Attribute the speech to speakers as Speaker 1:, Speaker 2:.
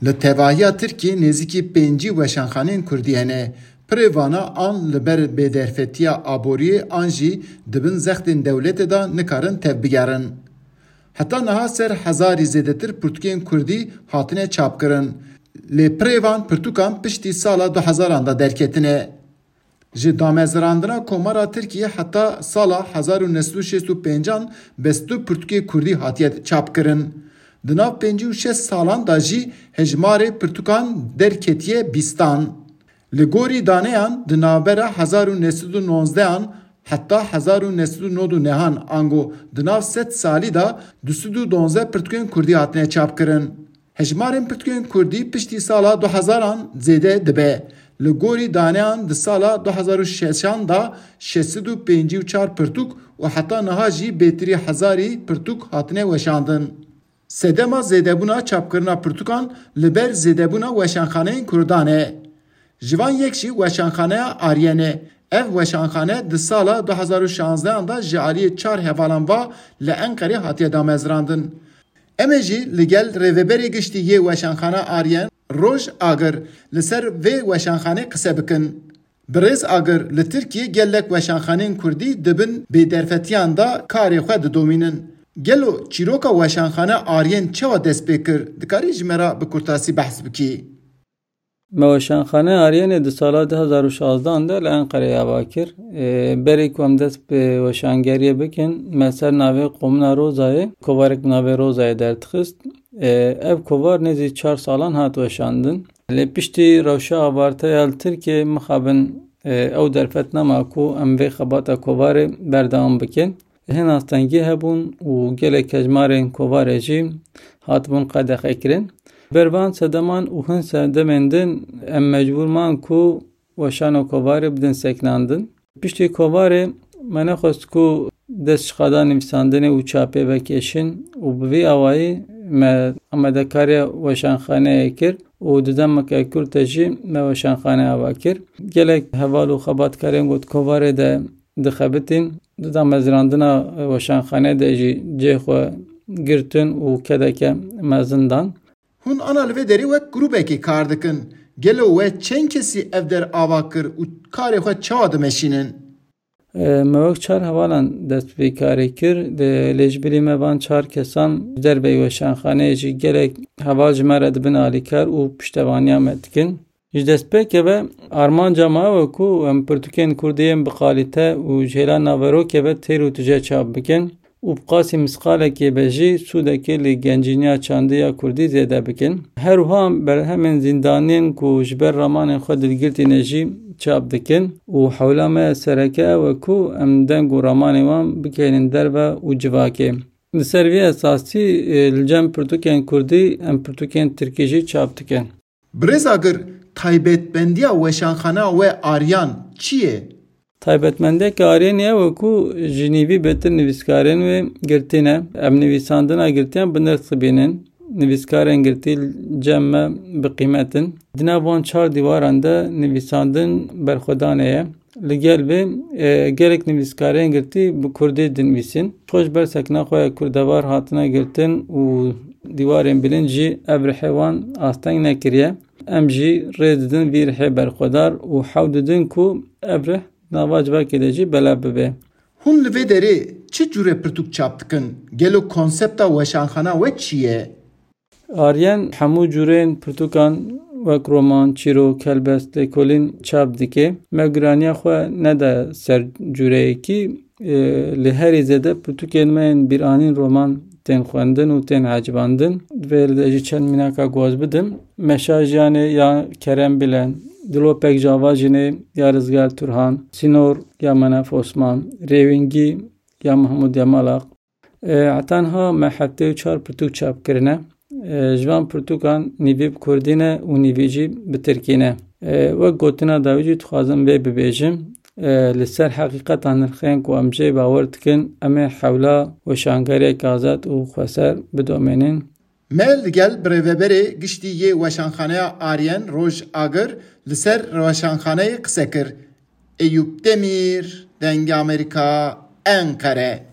Speaker 1: Li tevahiya Tirkiye nêzîkî pêncî weşanxaneyên Kurdî hene. Pirêvana an li ber bêderfetiya aboriyê an jî dibin zextên dewletê da nikarin tevbigerin. Heta niha ser hezarî zêdetir pirtûkên Kurdî hatine çapkirin. Lê pirêvan pirtûkan piştî sala 2000 da derketine. Ji damezrandina Komara Tirkiye heta sala 1965 bestu pirtûkê Kurdî hatiye çapkirin. Di nav 56 salan da jî hejmarê pirtûkan derketiye bîstan. Li gorî daneyan di navbera 1919 heta 1999 ango di nav 7 salî da 212 pirtûkên Kurdî hatine çapkirin. Hejmarên pirtûkên Kurdî piştî sala 2000 zêde dibe. Li gorî daneyan di sala 2006 da 654 pirtûk û heta niha jî bêtirî hezarî pirtûk hatine weşandin. Sedema zêdebûna çapkirina pirtûkan li ber zêdebûna weşanxaneyên Kurdan e. Ji van yek jî weşanxaneya Aryen e. Ev weşanxane di sala 2016 da ji aliyê 4 hevalan va li Enqerê hatiye damezrandin. Em ê jî li gel rêveberê giştî yê weşanxana Aryen Roj Agir li ser vê weşanxanê qise bikin. Birêz Agir li Tirkiye gelek weşanxaneyên Kurdî dibin bêderfetiyan da karê xwe didomînin. Gelo çîroka weşanxane Aryen çawa dest pê kir? Dikarî ji me re bi kurtasî behs bikî?
Speaker 2: Weşanxane Aryenê di sala 2016 de li Enqereyê ava kir. Berê ku em dest bi weşangeriyê bikin, me ser navê Komuna Rozayê, kovarek bi navê Rozayê derdixist. Ev kovar nêzî 4 salan hat weşandin. Lê piştî rewşa avarteya li Tirkiye mixabin ew derfet nema ku em vê xebata kovarê berdewam bikin. Hin astengî hebûn û gelek hejmarên kovarê jî hatibûn qedexekirin. Bervan sedeman û hin sedemên din em mecbûr man ku weşana kovarê bidin seknandin. Piştî kovarê me nexwest ku dest ji xada nivîsandinê û çapê vekêşin û bi vî awayî me amedekariya weşanxaneyê kir û di demeke Kurd de jî me weşanxane ava kir. Gelek heval û xebatkarên got kovarê de dixebitin. Di damezrandina weşanxanê de jî cê xwe girtin û kedeke me zindan.
Speaker 1: Hûn ana li vê derê wek grûpekê kar dikin. Gelo we çend kesî ev der ava kir û karê xwe çawa dimeşînin?
Speaker 2: Me wek 4 hevalan dest bi karê kir. Lê ji birî me van 4 kesan derbê weşanxaneyê jî gelek heval ji me re dibin alîkar û piştevaniya me dikin. Ji destpêkê ve armanca me ve ku em pirtûkên Kurdî yên bi qalîte û ji hêla naverokê ve têr û tije çap bikin û bi qasî misqalekê ve jî sûdekê li gencîniya çandiya Kurdî zêde bikin. Her wiha berhemên zîndaniyên ku ji ber ramanên xwe dilgirtîne jî çap dikin û hewla me sereke ew e ku em deng û ramanê wan bikevin derve û civakê. Li ser vî esasî li cem pirtûkên Kurdî em pirtûkên Tirkî jî çap dikin.
Speaker 1: Birêz Agir, taybetmendiya weşanxana we Aryan çi ye?
Speaker 2: Taybetmendiyeka Aryenê ew e ku ji nîvî bêtir nivîskarên wê girtîne. Em nivîsandina girtiyan bi nirx dibînin. Nivîskarên girtî cem me bi qîmetin. Di nav van 4 dîwaran de nivîsandin berxwedanê ye. Li gel vê gelek nivîskarên girtî bi Kurdî dinivîsin. Xwe ji ber sekna xwe kurdevar hatine girtin û dîwarên bilind jî ev rihê wan asteng nekiriye. Em jî rê didin vî rihê berxwedar û hew didin ku ev rih nava civakê de jî belav bibe.
Speaker 1: Hûn li vê derê çi cûrê pirtûk çap dikin? Gelo konsepta weşanxana we çi ye?
Speaker 2: Aryen hemû cûrên pirtûkan wek roman, çîrok, helbest, lêkolîn çap dike. Me giraniya xwe nede ser cûreyekî. Li herî zêde pirtûkên me yên bîranîn roman tên xwendin û tên hecibandin. Vê li de jî çend mînaka goz bidim. Meşa Jiyanê ya Kerem Bilen, Dilopek Java jinê ya Rizgar Turhan, Sinor ya Menef Osman, Rêwîngî ya Mahmud Yamalaq. Etanha me heftê 4 pirtûk çap kirine. Ji van pirtûkan nîvî bi Kurdî ne û nîvî jî bi Tirkî ne. Wek gotina dawî jî dixwazim vê bibêjim. Li ser heqîqeta nirxên ku em jê bawer dikin, em ê hewla weşangeriyek azad û xweser bidomînin.
Speaker 1: Me li gel bi rêveberê giştî yê weşanxaneya Aryen Roj Agir li ser weşanxaneyê qise kir. Eyûp Demîr, Dengê Amerîka, Enqere.